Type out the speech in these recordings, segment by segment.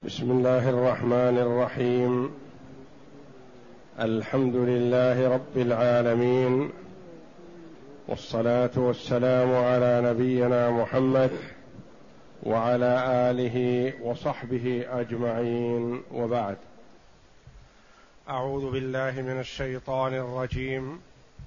بسم الله الرحمن الرحيم. الحمد لله رب العالمين، والصلاة والسلام على نبينا محمد وعلى آله وصحبه أجمعين، وبعد. أعوذ بالله من الشيطان الرجيم.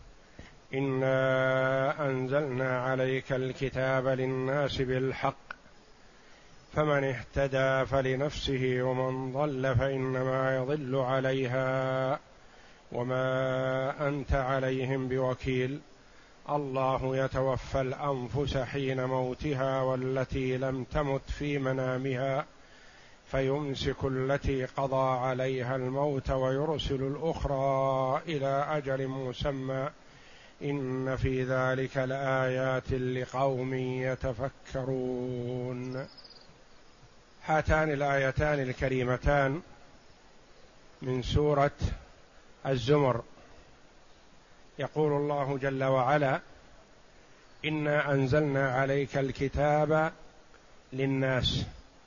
إنا أنزلنا عليك الكتاب للناس بالحق فمن اهتدى فلنفسه ومن ضل فإنما يضل عليها وما أنت عليهم بوكيل. الله يتوفى الأنفس حين موتها والتي لم تمت في منامها فيمسك التي قضى عليها الموت ويرسل الأخرى إلى أجل مسمى إن في ذلك لآيات لقوم يتفكرون. هاتان الآيتان الكريمتان من سورة الزمر. يقول الله جل وعلا: إنا أنزلنا عليك الكتاب للناس.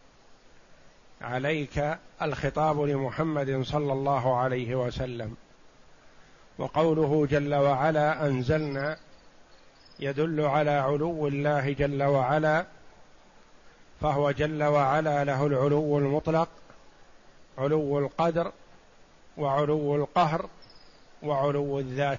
عليك الخطاب لمحمد صلى الله عليه وسلم، وقوله جل وعلا أنزلنا يدل على علو الله جل وعلا، فهو جل وعلا له العلو المطلق، علو القدر وعلو القهر وعلو الذات،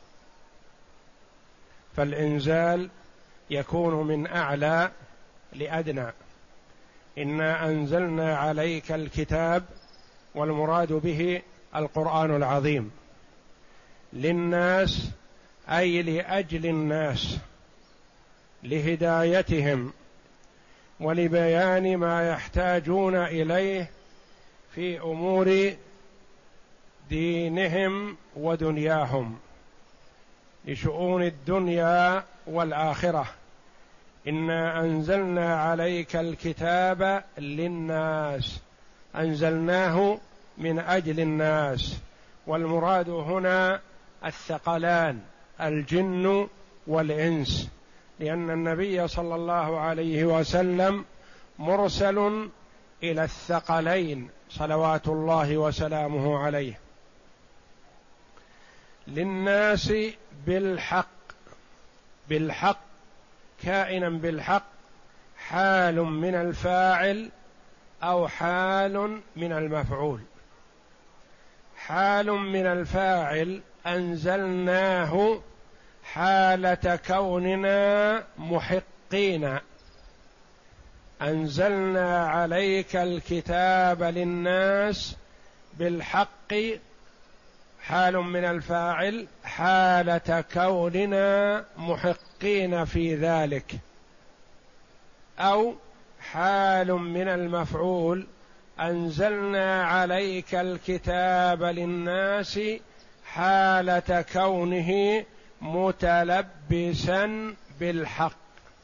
فالإنزال يكون من أعلى لأدنى. إنا أنزلنا عليك الكتاب، والمراد به القرآن العظيم، للناس أي لأجل الناس، لهدايتهم ولبيان ما يحتاجون إليه في أمور دينهم ودنياهم، لشؤون الدنيا والآخرة. إنا أنزلنا عليك الكتاب للناس، أنزلناه من أجل الناس، والمراد هنا الثقلان الجن والإنس، لأن النبي صلى الله عليه وسلم مرسل إلى الثقلين صلوات الله وسلامه عليه. للناس بالحق، بالحق كائنا بالحق، حال من الفاعل أو حال من المفعول. حال من الفاعل أنزلناه حالة كوننا محقين، أنزلنا عليك الكتاب للناس بالحق، حال من الفاعل حالة كوننا محقين في ذلك، أو حال من المفعول أنزلنا عليك الكتاب للناس حالة كونه متلبسا بالحق.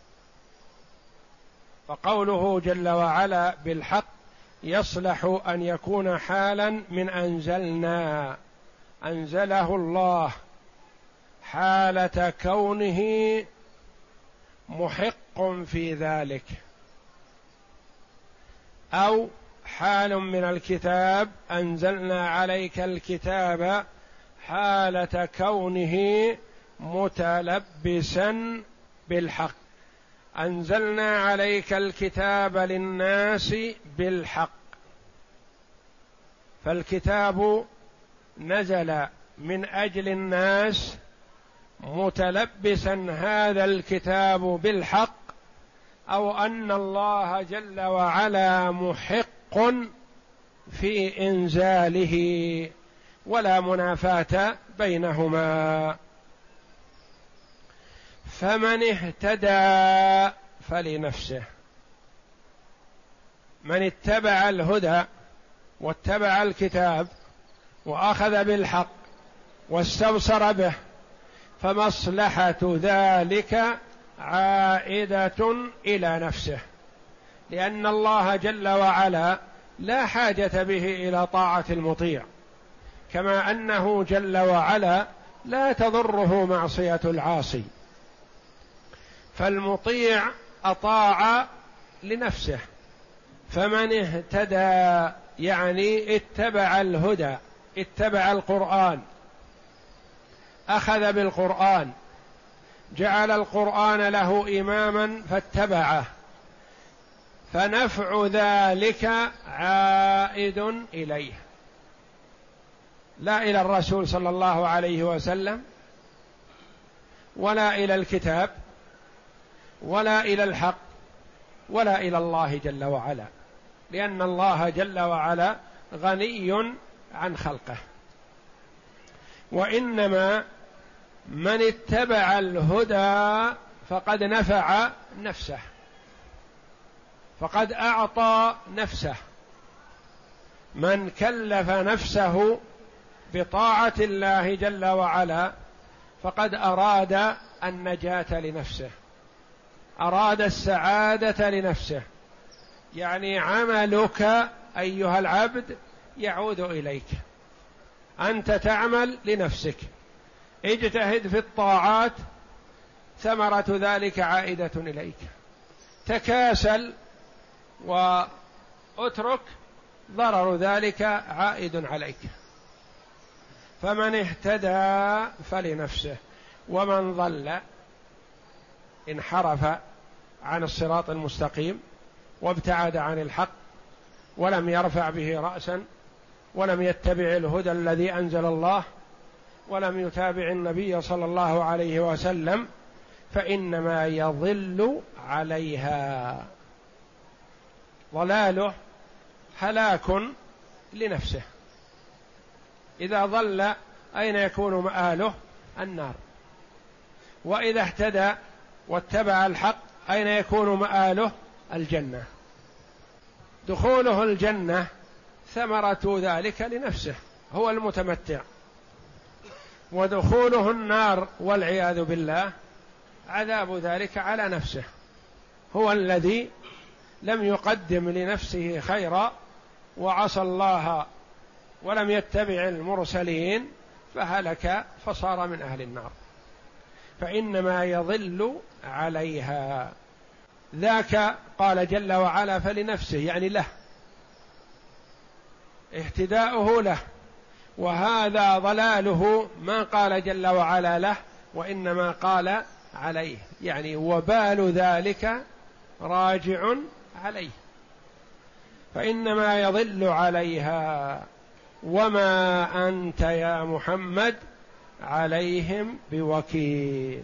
فقوله جل وعلا بالحق يصلح أن يكون حالا من أنزلنا، أنزله الله حالة كونه محق في ذلك، أو حال من الكتاب أنزلنا عليك الكتاب حالة كونه متلبسا بالحق. أنزلنا عليك الكتاب للناس بالحق، فالكتاب نزل من أجل الناس متلبسا هذا الكتاب بالحق، أو أن الله جل وعلا محق في إنزاله، ولا منافاة بينهما. فمن اهتدى فلنفسه، من اتبع الهدى واتبع الكتاب وأخذ بالحق واستبصر به فمصلحة ذلك عائدة إلى نفسه، لأن الله جل وعلا لا حاجة به إلى طاعة المطيع، كما أنه جل وعلا لا تضره معصية العاصي، فالمطيع أطاع لنفسه، فمن اهتدى يعني اتبع الهدى، اتبع القرآن، أخذ بالقرآن، جعل القرآن له إماما فاتبعه، فنفع ذلك عائد إليه، لا إلى الرسول صلى الله عليه وسلم، ولا إلى الكتاب، ولا إلى الحق، ولا إلى الله جل وعلا، لأن الله جل وعلا غني عن خلقه. وإنما من اتبع الهدى فقد نفع نفسه، فقد أعطى نفسه. من كلف نفسه بطاعة الله جل وعلا فقد أراد النجاة لنفسه، أراد السعادة لنفسه. يعني عملك أيها العبد يعود إليك، أنت تعمل لنفسك، اجتهد في الطاعات ثمرة ذلك عائدة إليك، تكاسل واترك ضرر ذلك عائد عليك. فمن اهتدى فلنفسه، ومن ضل انحرف عن الصراط المستقيم وابتعد عن الحق ولم يرفع به رأسا، ولم يتبع الهدى الذي أنزل الله، ولم يتابع النبي صلى الله عليه وسلم، فإنما يضل عليها. ضلاله هلاك لنفسه. إذا ضل أين يكون مآله؟ النار. وإذا اهتدى واتبع الحق أين يكون مآله؟ الجنة. دخوله الجنة ثمرة ذلك لنفسه، هو المتمتع، ودخوله النار والعياذ بالله عذاب ذلك على نفسه، هو الذي لم يقدم لنفسه خيرا وعصى الله ولم يتبع المرسلين فهلك فصار من أهل النار. فإنما يضل عليها. ذاك قال جل وعلا فلنفسه، يعني له، اهتداؤه له، وهذا ضلاله ما قال جل وعلا له، وإنما قال عليه، يعني وبال ذلك راجع عليه، فإنما يضل عليها. وما أنت يا محمد عليهم بوكيل،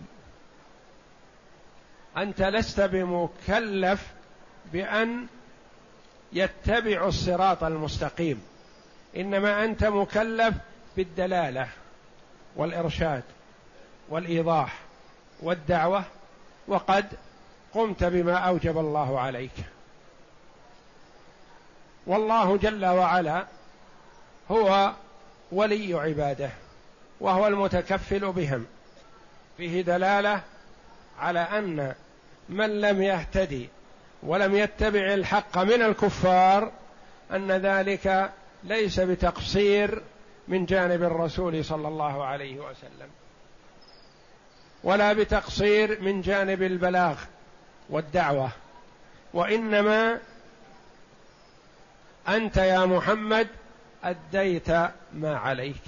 أنت لست بمكلف بأن يتبعوا الصراط المستقيم، إنما أنت مكلف بالدلالة والإرشاد والإيضاح والدعوة، وقد قمت بما أوجب الله عليك. والله جل وعلا هو ولي عباده وهو المتكفل بهم. فيه دلالة على أن من لم يهتدي ولم يتبع الحق من الكفار أن ذلك ليس بتقصير من جانب الرسول صلى الله عليه وسلم، ولا بتقصير من جانب البلاغ والدعوة، وإنما أنت يا محمد أديت ما عليك،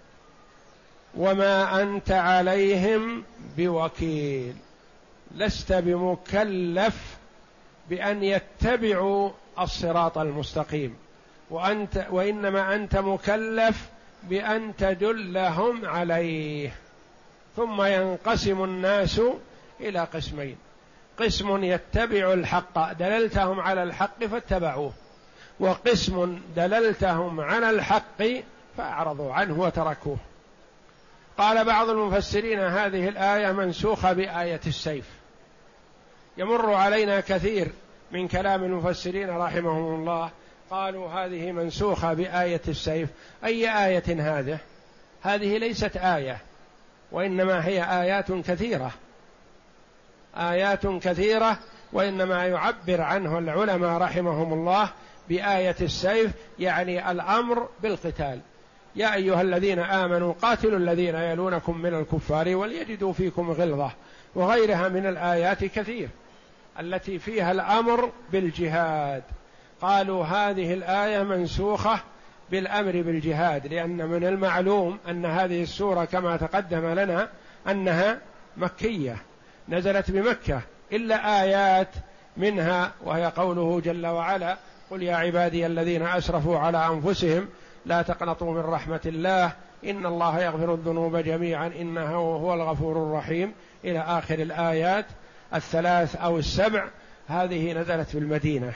وما أنت عليهم بوكيل، لست بمكلف بأن يتبعوا الصراط المستقيم، وإنما أنت مكلف بأن تدلهم عليه. ثم ينقسم الناس إلى قسمين: قسم يتبع الحق دللتهم على الحق فاتبعوه، وقسم دللتهم على الحق فأعرضوا عنه وتركوه. قال بعض المفسرين هذه الآية منسوخة بآية السيف. يمر علينا كثير من كلام المفسرين رحمهم الله قالوا هذه منسوخة بآية السيف. أي آية هذه؟ هذه ليست آية، وإنما هي آيات كثيرة، آيات كثيرة، وإنما يعبر عنه العلماء رحمهم الله بآية السيف، يعني الأمر بالقتال. يا أيها الذين آمنوا قاتلوا الذين يلونكم من الكفار وليجدوا فيكم غلظة، وغيرها من الآيات كثير التي فيها الأمر بالجهاد. قالوا هذه الآية منسوخة بالأمر بالجهاد، لأن من المعلوم أن هذه السورة كما تقدم لنا أنها مكية نزلت بمكة، إلا آيات منها وهي قوله جل وعلا: قل يا عبادي الذين أسرفوا على أنفسهم لا تقنطوا من رحمة الله إن الله يغفر الذنوب جميعا إنه هو الغفور الرحيم، إلى آخر الآيات الثلاث أو السبع. هذه نزلت في المدينة،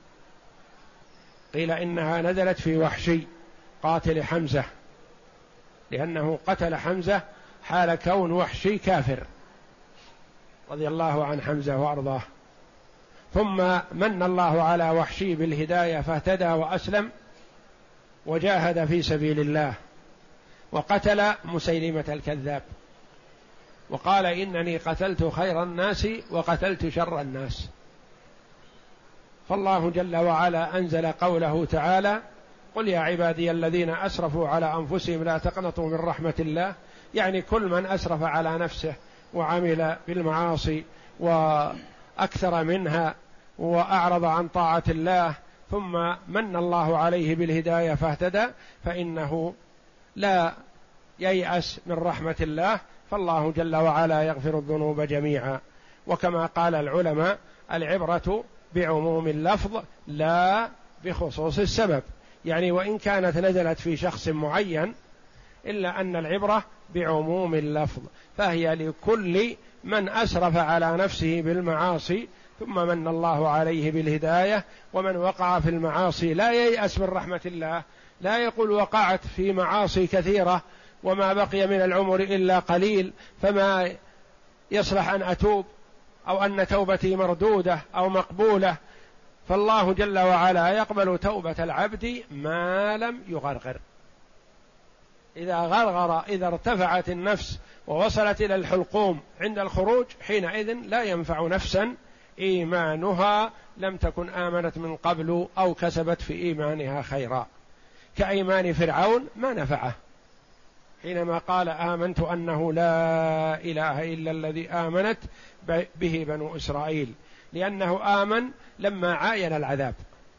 قيل إنها نزلت في وحشي قاتل حمزة، لأنه قتل حمزة حال كون وحشي كافر رضي الله عن حمزة وأرضاه، ثم من الله على وحشي بالهداية فاهتدى وأسلم وجاهد في سبيل الله، وقتل مسيلمة الكذاب وقال: إنني قتلت خير الناس وقتلت شر الناس. فالله جل وعلا أنزل قوله تعالى: قل يا عبادي الذين أسرفوا على أنفسهم لا تقنطوا من رحمة الله، يعني كل من أسرف على نفسه وعمل بالمعاصي وأكثر منها وأعرض عن طاعة الله ثم من الله عليه بالهداية فاهتدى فإنه لا ييأس من رحمة الله، فالله جل وعلا يغفر الذنوب جميعا. وكما قال العلماء: العبرة بعموم اللفظ لا بخصوص السبب، يعني وإن كانت نزلت في شخص معين إلا أن العبرة بعموم اللفظ، فهي لكل من أسرف على نفسه بالمعاصي ثم من الله عليه بالهداية، ومن وقع في المعاصي لا ييأس من رحمة الله، لا يقول وقعت في معاصي كثيرة وما بقي من العمر إلا قليل فما يصلح أن أتوب أو أن توبتي مردودة أو مقبولة. فالله جل وعلا يقبل توبة العبد ما لم يغرغر. إذا غرغر، إذا ارتفعت النفس ووصلت إلى الحلقوم عند الخروج، حينئذ لا ينفع نفسا إيمانها لم تكن آمنت من قبل أو كسبت في إيمانها خيرا، كأيمان فرعون ما نفعه حينما قال: آمنت أنه لا إله إلا الذي آمنت به بنو إسرائيل، لأنه آمن لما عاين العذاب،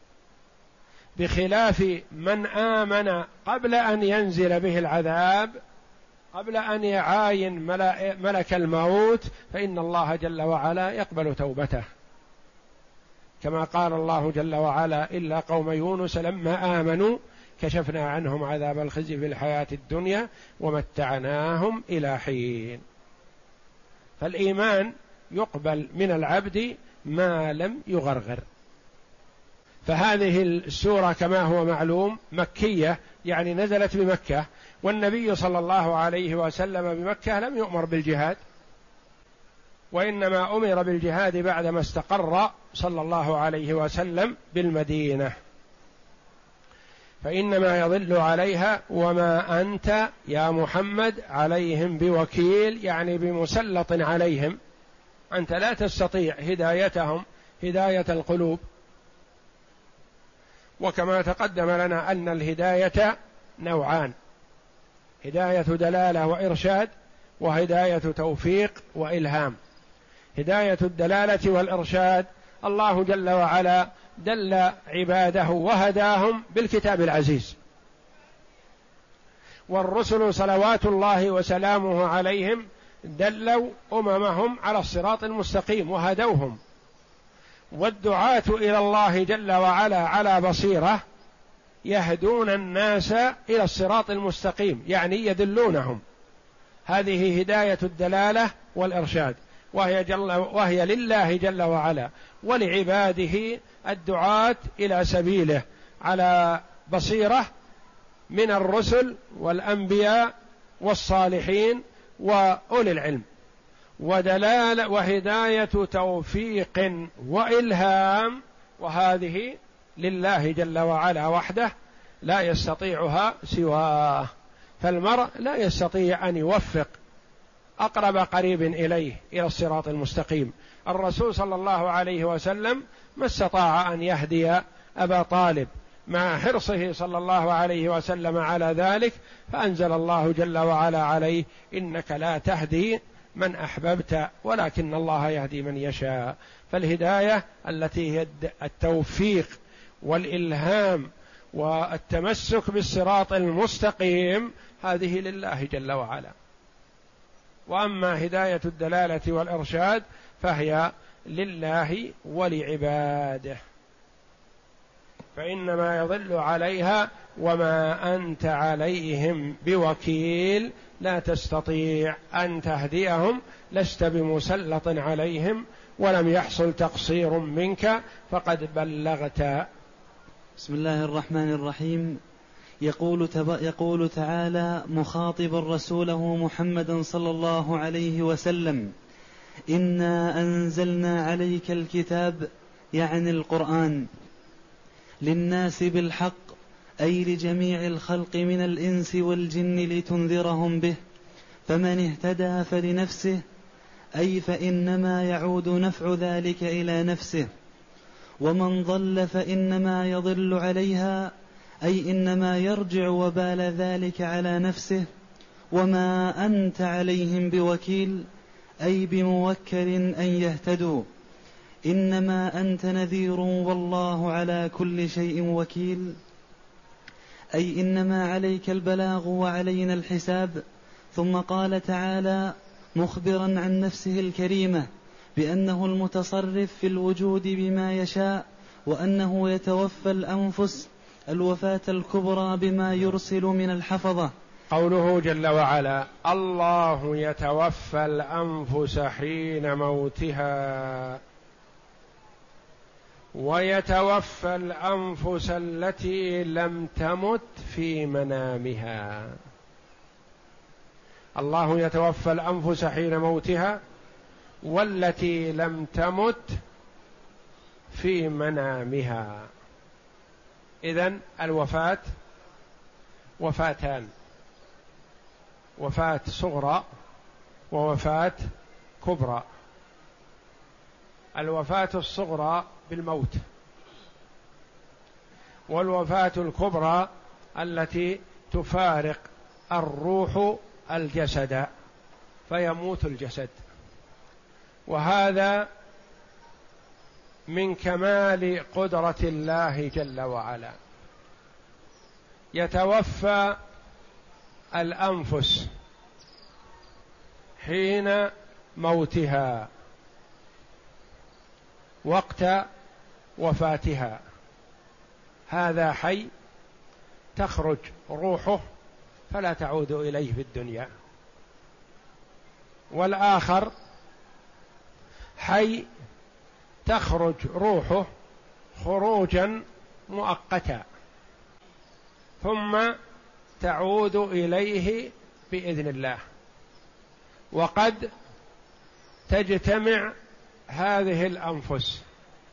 بخلاف من آمن قبل أن ينزل به العذاب، قبل أن يعاين ملك الموت، فإن الله جل وعلا يقبل توبته، كما قال الله جل وعلا: إلا قوم يونس لما آمنوا كشفنا عنهم عذاب الخزي في الحياة الدنيا ومتعناهم إلى حين. فالإيمان يقبل من العبد ما لم يغرغر. فهذه السورة كما هو معلوم مكية، يعني نزلت بمكة، والنبي صلى الله عليه وسلم بمكة لم يؤمر بالجهاد، وإنما أمر بالجهاد بعدما استقر صلى الله عليه وسلم بالمدينة. فإنما يضل عليها وما أنت يا محمد عليهم بوكيل، يعني بمسلط عليهم، أنت لا تستطيع هدايتهم هداية القلوب. وكما تقدم لنا أن الهداية نوعان: هداية دلالة وإرشاد، وهداية توفيق وإلهام. هداية الدلالة والإرشاد الله جل وعلا دل عباده وهداهم بالكتاب العزيز، والرسل صلوات الله وسلامه عليهم دلوا أممهم على الصراط المستقيم وهدوهم، والدعاة إلى الله جل وعلا على بصيرة يهدون الناس إلى الصراط المستقيم، يعني يدلونهم. هذه هداية الدلالة والإرشاد، وهي لله جل وعلا ولعباده الدعاة إلى سبيله على بصيرة من الرسل والأنبياء والصالحين وأولي العلم، ودلالة وهداية توفيق وإلهام، وهذه لله جل وعلا وحده لا يستطيعها سواه. فالمرء لا يستطيع أن يوفق أقرب قريب إليه إلى الصراط المستقيم. الرسول صلى الله عليه وسلم ما استطاع أن يهدي أبا طالب مع حرصه صلى الله عليه وسلم على ذلك، فأنزل الله جل وعلا عليه: إنك لا تهدي من أحببت ولكن الله يهدي من يشاء. فالهداية التي هي التوفيق والإلهام والتمسك بالصراط المستقيم هذه لله جل وعلا. وأما هداية الدلالة والإرشاد فهي لله ولعباده، فإنما يضل عليها وما أنت عليهم بوكيل، لا تستطيع أن تهديهم، لست بمسلط عليهم، ولم يحصل تقصير منك فقد بلغت. بسم الله الرحمن الرحيم. يقول تعالى مخاطبا رسوله محمدا صلى الله عليه وسلم: إنا أنزلنا عليك الكتاب، يعني القرآن، للناس بالحق، أي لجميع الخلق من الإنس والجن، لتنذرهم به، فمن اهتدى فلنفسه، أي فإنما يعود نفع ذلك إلى نفسه، ومن ضل فإنما يضل عليها، أي إنما يرجع وبال ذلك على نفسه، وما أنت عليهم بوكيل، أي بموكل أن يهتدوا، إنما أنت نذير والله على كل شيء وكيل، أي إنما عليك البلاغ وعلينا الحساب. ثم قال تعالى مخبرا عن نفسه الكريمة بأنه المتصرف في الوجود بما يشاء، وأنه يتوفى الأنفس الوفاة الكبرى بما يرسل من الحفظة. قوله جل وعلا: الله يتوفى الأنفس حين موتها، ويتوفى الأنفس التي لم تمت في منامها. الله يتوفى الأنفس حين موتها والتي لم تمت في منامها. إذن الوفاة وفاتان: وفاة صغرى ووفاة كبرى. الوفاة الصغرى بالموت، والوفاة الكبرى التي تفارق الروح الجسد فيموت الجسد. وهذا من كمال قدرة الله جل وعلا. يتوفى الأنفس حين موتها وقت وفاتها، هذا حي تخرج روحه فلا تعود إليه في الدنيا، والآخر حي تخرج روحه خروجا مؤقتا ثم تعود إليه بإذن الله. وقد تجتمع هذه الأنفس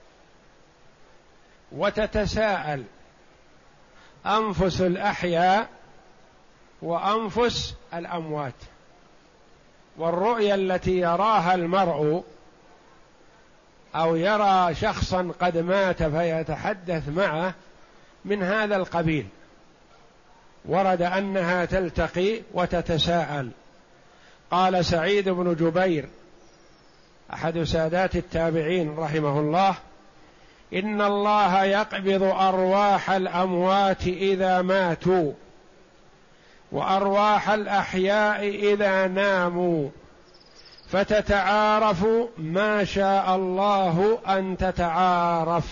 وتتساءل أنفس الأحياء وأنفس الأموات. والرؤيا التي يراها المرء أو يرى شخصا قد مات فيتحدث معه من هذا القبيل، ورد أنها تلتقي وتتساءل. قال سعيد بن جبير أحد سادات التابعين رحمه الله: إن الله يقبض أرواح الأموات إذا ماتوا، وأرواح الأحياء إذا ناموا، فتتعارف ما شاء الله أن تتعارف،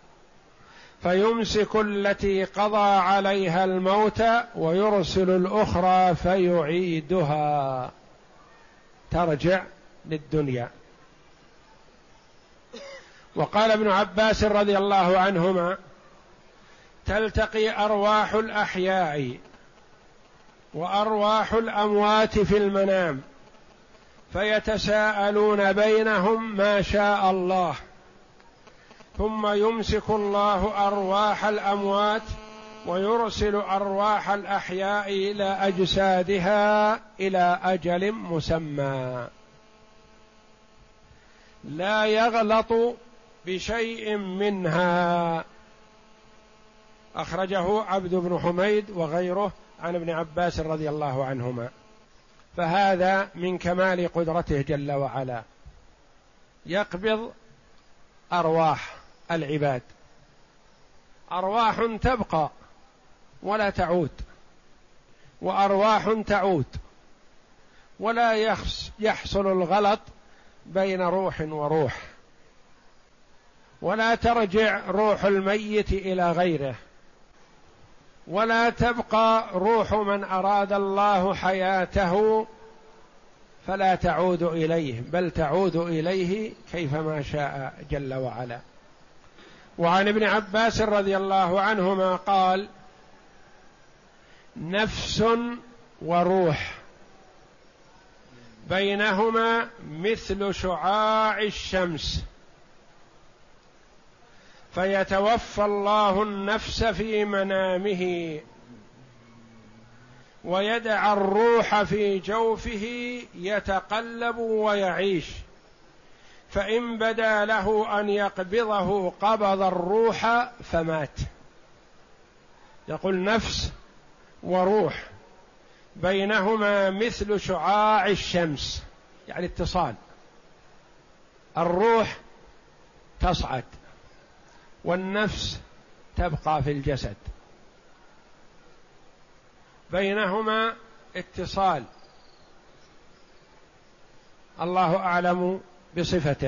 فيمسك التي قضى عليها الموت ويرسل الأخرى فيعيدها، ترجع للدنيا. وقال ابن عباس رضي الله عنهما: تلتقي أرواح الأحياء وأرواح الأموات في المنام فيتساءلون بينهم ما شاء الله، ثم يمسك الله أرواح الأموات ويرسل أرواح الأحياء إلى أجسادها إلى أجل مسمى، لا يغلط بشيء منها. أخرجه عبد بن حميد وغيره عن ابن عباس رضي الله عنهما. فهذا من كمال قدرته جل وعلا، يقبض أرواح العباد، أرواح تبقى ولا تعود، وأرواح تعود، ولا يحصل الغلط بين روح وروح، ولا ترجع روح الميت إلى غيره، ولا تبقى روح من أراد الله حياته فلا تعود إليه، بل تعود إليه كيفما شاء جل وعلا. وعن ابن عباس رضي الله عنهما قال: نفس وروح بينهما مثل شعاع الشمس، فيتوفى الله النفس في منامه ويدع الروح في جوفه يتقلب ويعيش، فإن بدا له أن يقبضه قبض الروح فمات. يقول نفس وروح بينهما مثل شعاع الشمس، يعني اتصال، الروح تصعد والنفس تبقى في الجسد، بينهما اتصال، الله أعلم بصفته.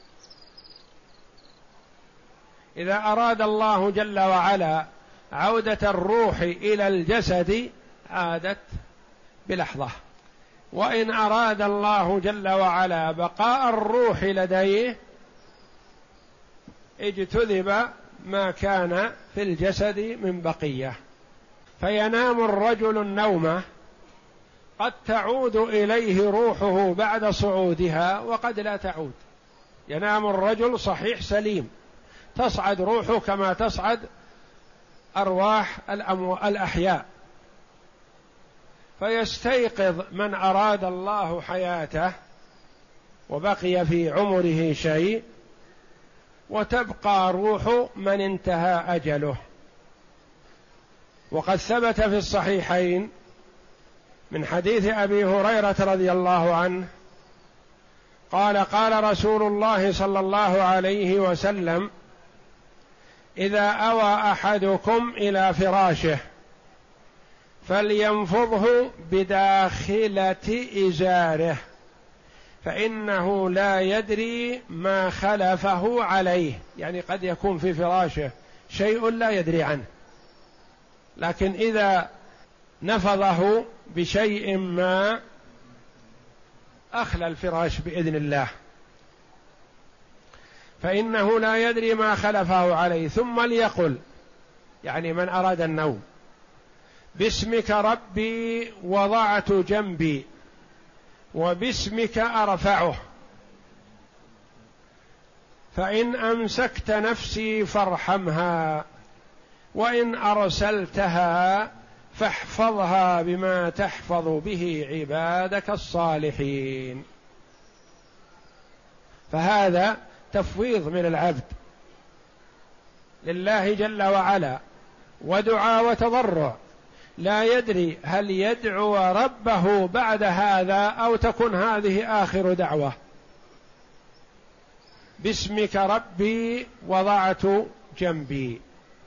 إذا أراد الله جل وعلا عودة الروح إلى الجسد عادت بلحظة، وإن أراد الله جل وعلا بقاء الروح لديه اجتذب ما كان في الجسد من بقية، فينام الرجل النومة قد تعود إليه روحه بعد صعودها وقد لا تعود. ينام الرجل صحيح سليم، تصعد روحه كما تصعد أرواح الأحياء، فيستيقظ من أراد الله حياته وبقي في عمره شيء، وتبقى روح من انتهى أجله. وقد ثبت في الصحيحين من حديث أبي هريرة رضي الله عنه قال: قال رسول الله صلى الله عليه وسلم: إذا أوى أحدكم إلى فراشه فلينفضه بداخلة إزاره، فإنه لا يدري ما خلفه عليه. يعني قد يكون في فراشه شيء لا يدري عنه، لكن إذا نفضه بشيء ما أخلى الفراش بإذن الله، فإنه لا يدري ما خلفه عليه. ثم ليقل، يعني من أراد النوم: باسمك ربي وضعت جنبي وباسمك أرفعه، فإن أمسكت نفسي فارحمها، وإن أرسلتها فاحفظها بما تحفظ به عبادك الصالحين. فهذا تفويض من العبد لله جل وعلا، ودعاء وتضرع، لا يدري هل يدعو ربه بعد هذا أو تكون هذه آخر دعوة. باسمك ربي وضعت جنبي،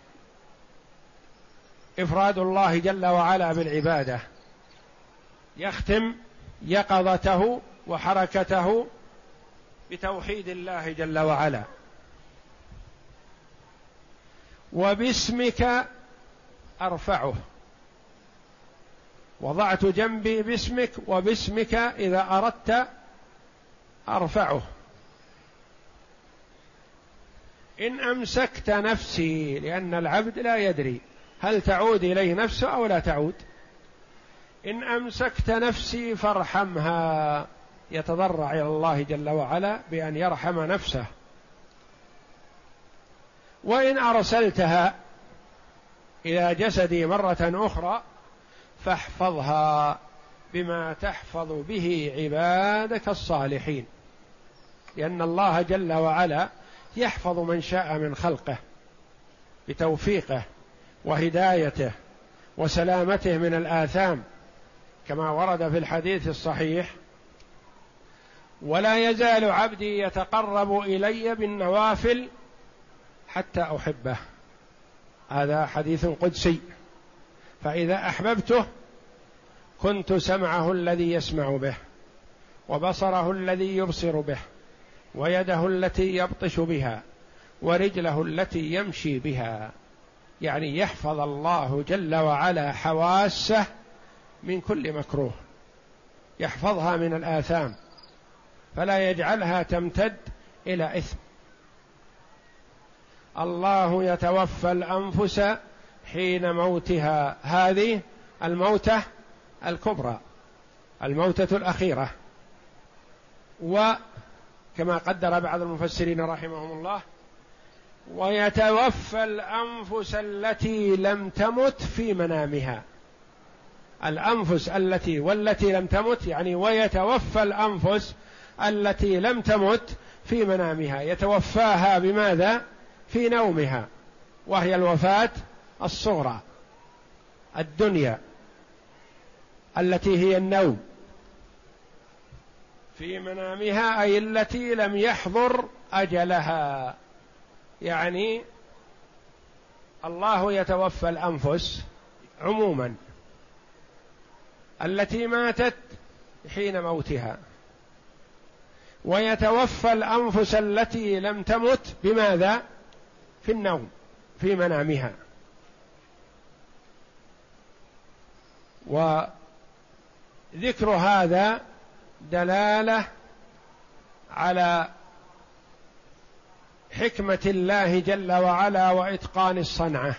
إفراد الله جل وعلا بالعبادة، يختم يقظته وحركته بتوحيد الله جل وعلا. وباسمك أرفعه، وضعت جنبي باسمك، وباسمك إذا أردت أرفعه. إن أمسكت نفسي، لأن العبد لا يدري هل تعود إليه نفسه أو لا تعود. إن أمسكت نفسي فارحمها، يتضرع إلى الله جل وعلا بأن يرحم نفسه. وإن أرسلتها إلى جسدي مرة أخرى فاحفظها بما تحفظ به عبادك الصالحين، لأن الله جل وعلا يحفظ من شاء من خلقه بتوفيقه وهدايته وسلامته من الآثام، كما ورد في الحديث الصحيح: ولا يزال عبدي يتقرب إلي بالنوافل حتى أحبه. هذا حديث قدسي. فإذا أحببته كنت سمعه الذي يسمع به، وبصره الذي يبصر به، ويده التي يبطش بها، ورجله التي يمشي بها. يعني يحفظ الله جل وعلا حواسه من كل مكروه، يحفظها من الآثام، فلا يجعلها تمتد إلى إثم. الله يتوفى الأنفس حين موتها، هذه الموتة الكبرى، الموتة الأخيرة. وكما قدر بعض المفسرين رحمهم الله: ويتوفى الأنفس التي لم تمت في منامها. الأنفس والتي لم تمت، يعني ويتوفى الأنفس التي لم تمت في منامها، يتوفاها بماذا؟ في نومها، وهي الوفاة الصغرى الدنيا التي هي النوم. في منامها أي التي لم يحضر أجلها. يعني الله يتوفى الأنفس عموما التي ماتت حين موتها، ويتوفى الأنفس التي لم تمت بماذا؟ في النوم، في منامها. وذكر هذا دلالة على حكمة الله جل وعلا وإتقان الصنعة،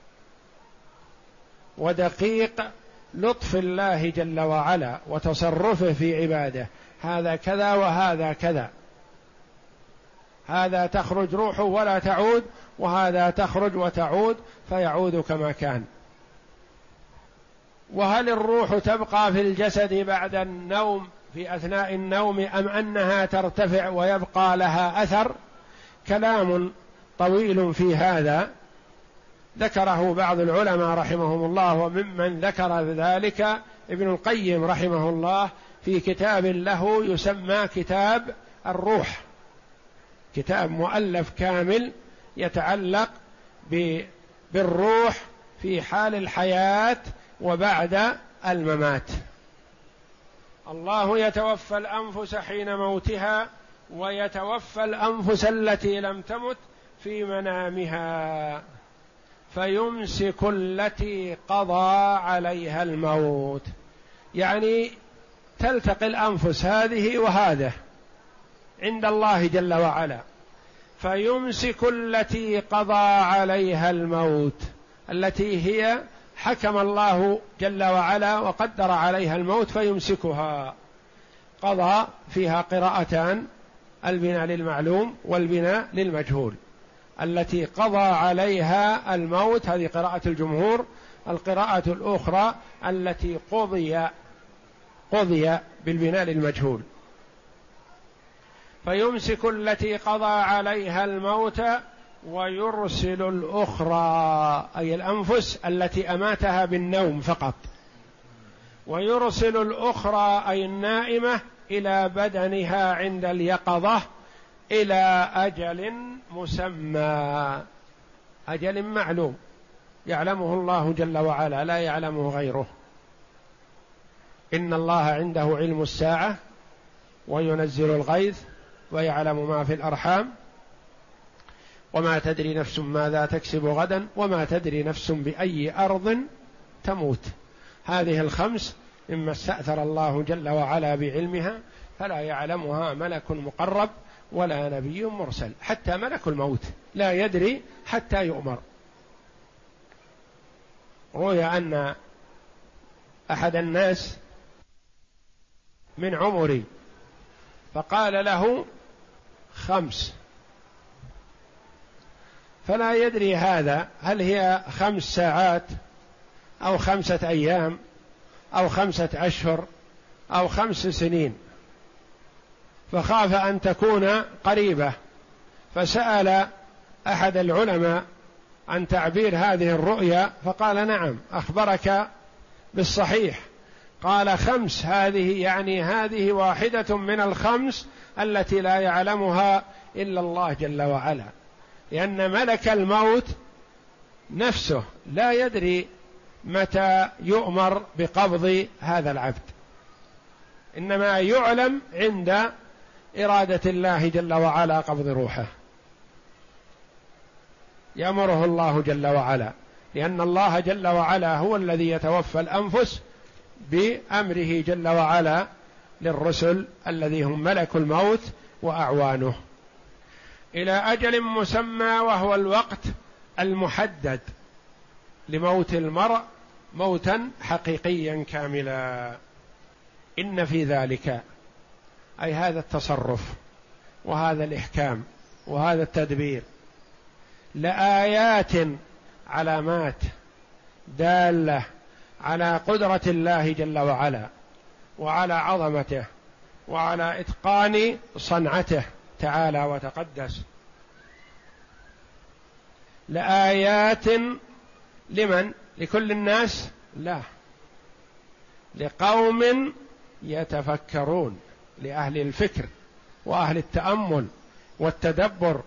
ودقيق لطف الله جل وعلا وتصرفه في عباده. هذا كذا وهذا كذا، هذا تخرج روحه ولا تعود، وهذا تخرج وتعود فيعود كما كان. وهل الروح تبقى في الجسد بعد النوم في أثناء النوم، أم أنها ترتفع ويبقى لها أثر؟ كلام طويل في هذا ذكره بعض العلماء رحمهم الله، وممن ذكر ذلك ابن القيم رحمه الله في كتاب له يسمى كتاب الروح، كتاب مؤلف كامل يتعلق بالروح في حال الحياة وبعد الممات. الله يتوفى الأنفس حين موتها، ويتوفى الأنفس التي لم تمت في منامها، فيمسك التي قضى عليها الموت. يعني تلتقي الأنفس هذه وهذه عند الله جل وعلا، فيمسك التي قضى عليها الموت، التي هي حكم الله جل وعلا وقدر عليها الموت فيمسكها. قضى فيها قراءتان: البناء للمعلوم والبناء للمجهول. التي قضى عليها الموت هذه قراءة الجمهور. القراءة الأخرى التي قضي بالبناء للمجهول. فيمسك التي قضى عليها الموت ويرسل الأخرى، أي الأنفس التي أماتها بالنوم فقط، ويرسل الأخرى أي النائمة إلى بدنها عند اليقظة إلى أجل مسمى، أجل معلوم يعلمه الله جل وعلا لا يعلمه غيره. إن الله عنده علم الساعة وينزل الغيث ويعلم ما في الأرحام وما تدري نفس ماذا تكسب غدا وما تدري نفس بأي أرض تموت. هذه الخمس مما استأثر الله جل وعلا بعلمها، فلا يعلمها ملك مقرب ولا نبي مرسل، حتى ملك الموت لا يدري حتى يؤمر. روي أن أحد الناس من عمري فقال له 5، فلا يدري هذا هل هي 5 ساعات أو 5 أيام أو 5 أشهر أو 5 سنين، فخاف أن تكون قريبة، فسأل أحد العلماء عن تعبير هذه الرؤيا فقال: نعم أخبرك بالصحيح. قال: 5 هذه يعني هذه واحدة من 5 التي لا يعلمها إلا الله جل وعلا، لأن ملك الموت نفسه لا يدري متى يؤمر بقبض هذا العبد، إنما يعلم عند إرادة الله جل وعلا قبض روحه، يأمره الله جل وعلا، لأن الله جل وعلا هو الذي يتوفى الأنفس بأمره جل وعلا للرسل الذي هم ملك الموت وأعوانه، إلى أجل مسمى وهو الوقت المحدد لموت المرء موتا حقيقيا كاملا. إن في ذلك، أي هذا التصرف وهذا الإحكام وهذا التدبير، لآيات علامات دالة على قدرة الله جل وعلا وعلى عظمته وعلى إتقان صنعته تعالى وتقدس. لآيات لمن؟ لكل الناس؟ لا، لقوم يتفكرون، لأهل الفكر وأهل التأمل والتدبر.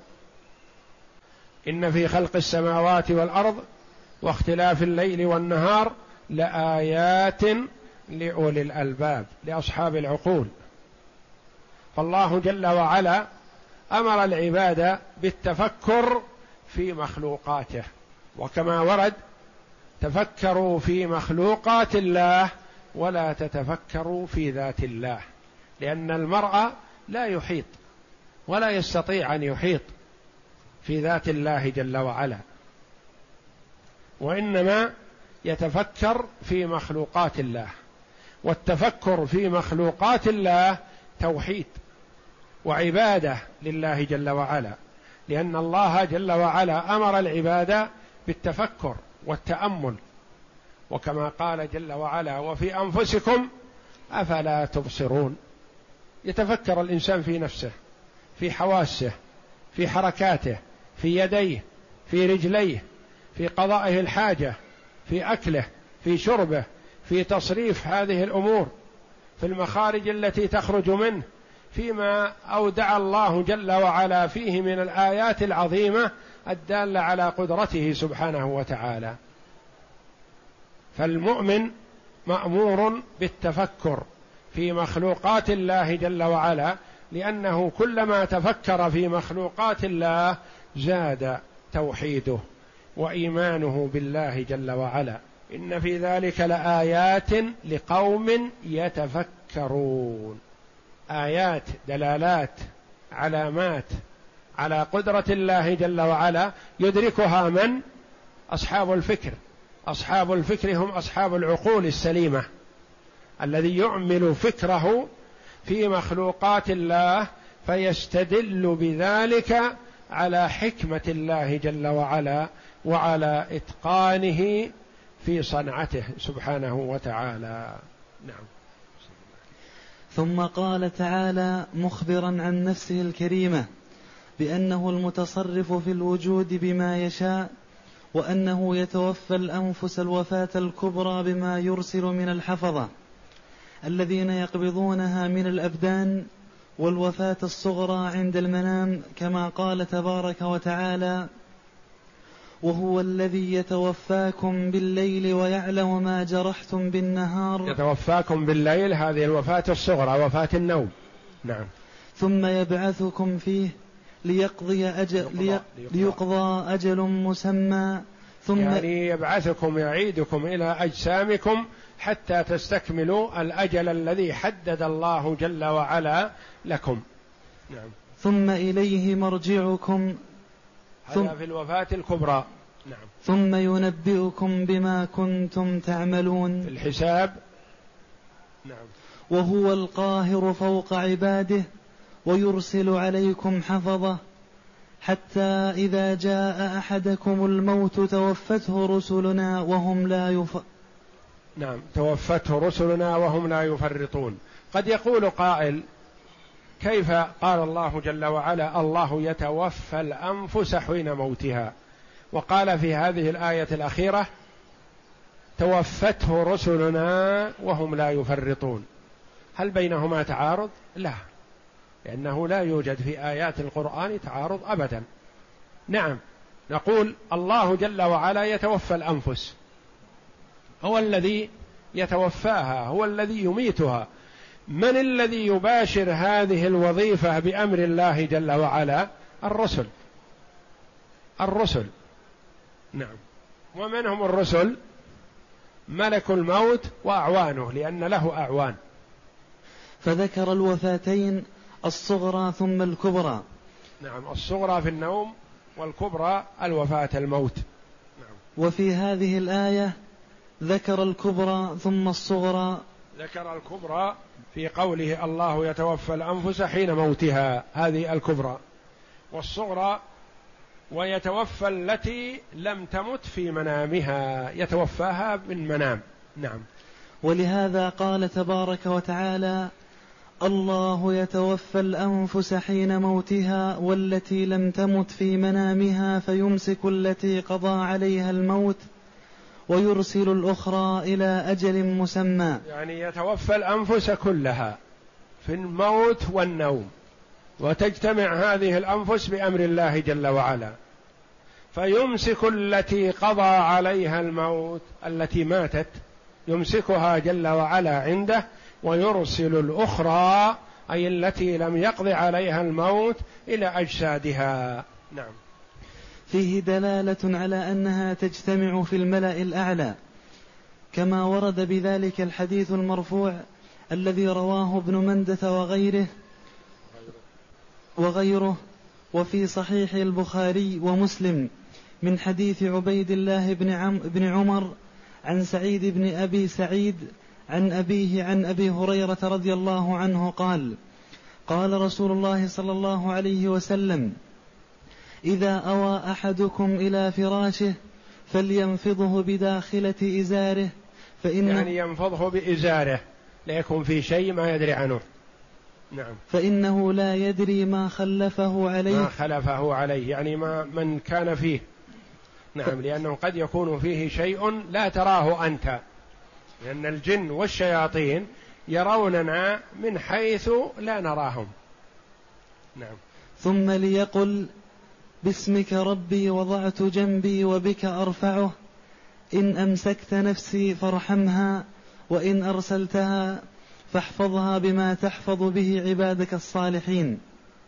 إن في خلق السماوات والأرض واختلاف الليل والنهار لآيات لأولي الألباب، لأصحاب العقول. فالله جل وعلا أمر العباد بالتفكر في مخلوقاته، وكما ورد: تفكروا في مخلوقات الله ولا تتفكروا في ذات الله، لأن المرء لا يحيط ولا يستطيع أن يحيط في ذات الله جل وعلا، وإنما يتفكر في مخلوقات الله. والتفكر في مخلوقات الله توحيد وعبادة لله جل وعلا، لأن الله جل وعلا أمر العباد بالتفكر والتأمل، وكما قال جل وعلا: وفي أنفسكم أفلا تبصرون. يتفكر الإنسان في نفسه، في حواسه، في حركاته، في يديه، في رجليه، في قضائه الحاجة، في أكله، في شربه، في تصريف هذه الأمور، في المخارج التي تخرج منه، فيما أودع الله جل وعلا فيه من الآيات العظيمة الدالة على قدرته سبحانه وتعالى. فالمؤمن مأمور بالتفكر في مخلوقات الله جل وعلا، لأنه كلما تفكر في مخلوقات الله زاد توحيده وإيمانه بالله جل وعلا. إن في ذلك لآيات لقوم يتفكرون. آيات، دلالات، علامات على قدرة الله جل وعلا يدركها من؟ أصحاب الفكر. أصحاب الفكر هم أصحاب العقول السليمة، الذي يعمل فكره في مخلوقات الله فيستدل بذلك على حكمة الله جل وعلا وعلى إتقانه في صنعته سبحانه وتعالى. نعم. ثم قال تعالى مخبرا عن نفسه الكريمة بأنه المتصرف في الوجود بما يشاء، وأنه يتوفى الأنفس الوفاة الكبرى بما يرسل من الحفظة الذين يقبضونها من الأبدان، والوفاة الصغرى عند المنام، كما قال تبارك وتعالى: وهو الذي يتوفاكم بالليل ويعلم ما جرحتم بالنهار. يتوفاكم بالليل، هذه الوفاة الصغرى، وفاة النوم. نعم. ثم يبعثكم فيه ليقضى أجل مسمى، ثم يعني يبعثكم، يعيدكم إلى أجسامكم حتى تستكملوا الأجل الذي حدد الله جل وعلا لكم. نعم. ثم إليه مرجعكم، هذا في الوفاة الكبرى. نعم. ثم ينبئكم بما كنتم تعملون في الحساب. نعم. وهو القاهر فوق عباده ويرسل عليكم حفظة حتى إذا جاء أحدكم الموت توفته رسلنا وهم لا نعم، توفته رسلنا وهم لا يفرطون. قد يقول قائل: كيف قال الله جل وعلا الله يتوفى الأنفس حين موتها، وقال في هذه الآية الأخيرة توفته رسلنا وهم لا يفرطون؟ هل بينهما تعارض؟ لا، لأنه لا يوجد في آيات القرآن تعارض أبدا. نعم، نقول الله جل وعلا يتوفى الأنفس، هو الذي يتوفاها، هو الذي يميتها. من الذي يباشر هذه الوظيفة بأمر الله جل وعلا؟ الرسل. نعم. ومن هم الرسل؟ ملك الموت وأعوانه، لأن له أعوان. فذكر الوفاتين الصغرى ثم الكبرى. نعم، الصغرى في النوم والكبرى الوفاة الموت. نعم. وفي هذه الآية ذكر الكبرى ثم الصغرى. ذكر الكبرى في قوله الله يتوفى الأنفس حين موتها، هذه الكبرى. والصغرى ويتوفى التي لم تمت في منامها، يتوفاها من منام. نعم. ولهذا قال تبارك وتعالى: الله يتوفى الأنفس حين موتها والتي لم تمت في منامها فيمسك التي قضى عليها الموت ويرسل الأخرى إلى أجل مسمى. يعني يتوفى الأنفس كلها في الموت والنوم، وتجتمع هذه الأنفس بأمر الله جل وعلا، فيمسك التي قضى عليها الموت، التي ماتت يمسكها جل وعلا عنده، ويرسل الأخرى أي التي لم يقض عليها الموت إلى أجسادها. نعم. فيه دلالة على أنها تجتمع في الملأ الأعلى، كما ورد بذلك الحديث المرفوع الذي رواه ابن مندة وغيره وفي صحيح البخاري ومسلم من حديث عبيد الله بن عمر عن سعيد بن أبي سعيد عن أبيه عن أبي هريرة رضي الله عنه قال: قال رسول الله صلى الله عليه وسلم: إذا أوى أحدكم إلى فراشه فلينفضه بداخلة إزاره يعني ينفضه بإزاره، لا يكون في شيء ما يدري عنه. نعم. فإنه لا يدري ما خلفه عليه، يعني ما من كان فيه. نعم. لأنه قد يكون فيه شيء لا تراه أنت، لأن الجن والشياطين يروننا من حيث لا نراهم. نعم. ثم ليقل: باسمك ربي وضعت جنبي وبك أرفعه، إن أمسكت نفسي فارحمها، وإن أرسلتها فاحفظها بما تحفظ به عبادك الصالحين.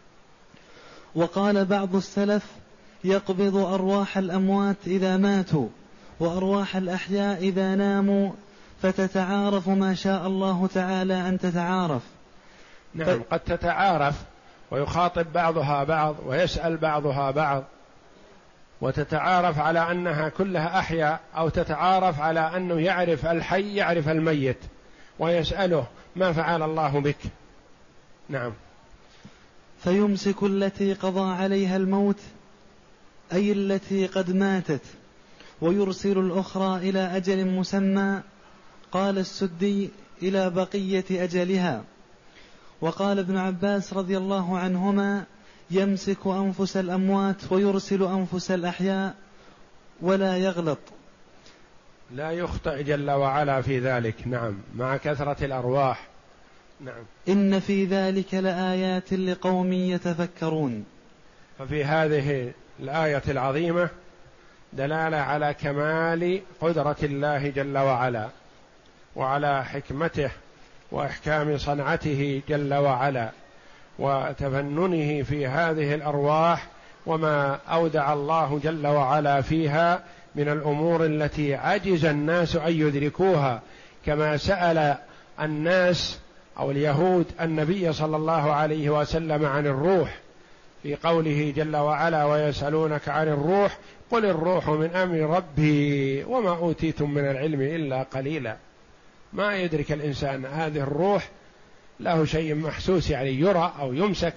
وقال بعض السلف: يقبض أرواح الأموات إذا ماتوا وأرواح الأحياء إذا ناموا، فتتعارف ما شاء الله تعالى أن تتعارف. نعم. قد تتعارف ويخاطب بعضها بعض ويسأل بعضها بعض، وتتعارف على أنها كلها أحياء، أو تتعارف على أنه يعرف الحي يعرف الميت ويسأله: ما فعل الله بك؟ نعم. فيمسك التي قضى عليها الموت أي التي قد ماتت، ويرسل الأخرى إلى أجل مسمى. قال السدي: إلى بقية أجلها. وقال ابن عباس رضي الله عنهما: يمسك أنفس الأموات ويرسل أنفس الأحياء ولا يغلط، لا يخطئ جل وعلا في ذلك. نعم. مع كثرة الأرواح. نعم. إن في ذلك لآيات لقوم يتفكرون. ففي هذه الآية العظيمة دلالة على كمال قدرة الله جل وعلا، وعلى حكمته وإحكام صنعته جل وعلا، وتفننه في هذه الأرواح، وما أودع الله جل وعلا فيها من الأمور التي عجز الناس أن يدركوها، كما سأل الناس أو اليهود النبي صلى الله عليه وسلم عن الروح في قوله جل وعلا: ويسألونك عن الروح قل الروح من أمر ربي وما أوتيتم من العلم إلا قليلا. ما يدرك الإنسان هذه الروح له شيء محسوس، يعني يرى أو يمسك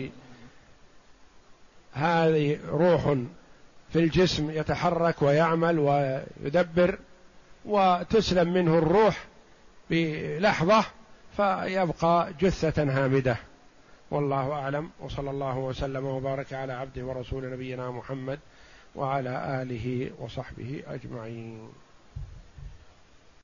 هذه روح في الجسم يتحرك ويعمل ويدبر، وتسلم منه الروح بلحظة فيبقى جثة هامدة. والله أعلم، وصلى الله وسلم وبارك على عبده ورسول نبينا محمد وعلى آله وصحبه أجمعين.